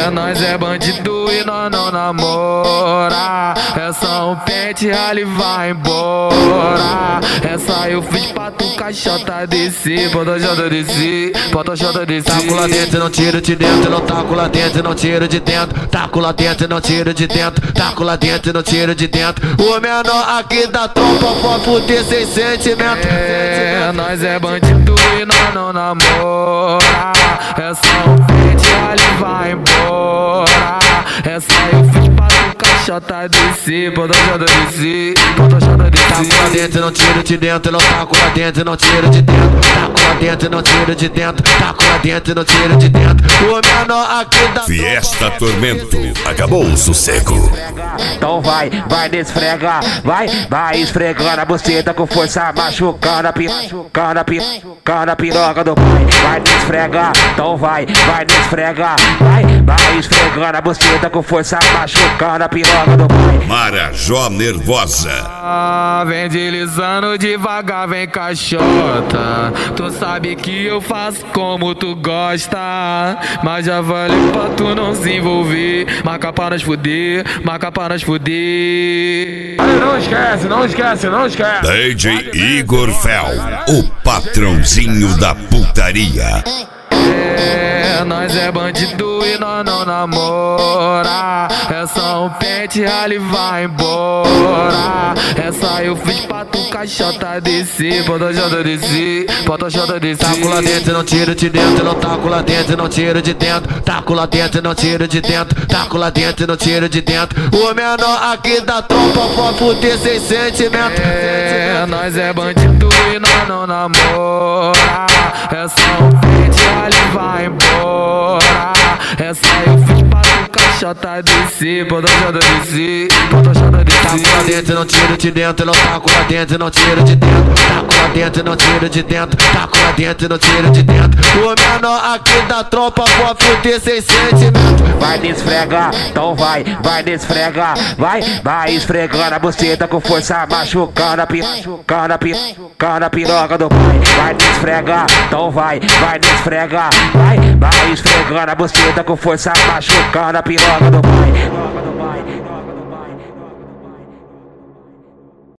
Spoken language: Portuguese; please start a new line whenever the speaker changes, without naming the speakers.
Nós é bandido e nós não namora. É só um pente, ali vai embora. Essa eu fiz pra tu caixota descer. Bota jota descer, bota jota descer.
Taco lá dentro, não tiro de dentro. Não taco lá dentro, não tiro de dentro. Taco lá dentro, não tiro de dentro. Taco lá dentro, não tiro de dentro. O menor aqui da trompa pode fuder sem sentimento.
Nós é bandido e nós não namora. É só um pente, ali vai embora. Essa eu fiz pra tu caixota descer. Bota jota descer, bota jota descer.
Taco lá dentro, não tiro de dentro. Não taco lá dentro, não tiro de dentro. Taco lá dentro, não tiro de dentro. Taco lá dentro, não tiro de dentro. O menor aqui da
Fiesta Tormento, acabou o sossego.
Então vai desfregar, vai esfregando a buceta com força, machucando a piroca do pai. Vai desfregar, então vai desfregar, vai esfregando a buceta com força, machucando a piroca do pai.
Marajó Nervosa.
Vem deslizando devagar, vem caixota. Tu sabe que eu faço como tu gosta, mas já falei pra tu não se envolver. Marca pra nós fuder, marca pra nós fuder.
Não esquece, não esquece, não esquece.
DJ Igor Fel, o patrãozinho da putaria.
Nós é bandido e nós não namora. É só um pente, ali vai embora. Essa eu fiz pra tu caixota descer. Bota jota descer, bota jota descer.
Taco lá dentro, não tiro de dentro. Não taco lá dentro, não tiro de dentro. Taco lá dentro, não tiro de dentro. Taco lá dentro, não tiro de dentro. O menor aqui da trompa pode fuder sem sentimento.
Nós é bandido e nós não namora. É só um pente, ali vai embora. Essa eu fiz pra tu caixota descer. Bota jota descer, bota jota descer.
Taco lá dentro, não tiro de dentro. Não taco lá dentro, não tiro de dentro. Taco lá dentro, não tiro de dentro. Taco lá dentro, não tiro de dentro. O menor aqui da tropa pode fuder sem sentimento.
Vai desfregar, então vai desfregar, vai esfregando a buceta com força, machucando a piroca do pai. Vai desfregar, então vai desfregar, vai esfregando a buceta com força, machucando a piroca do pai.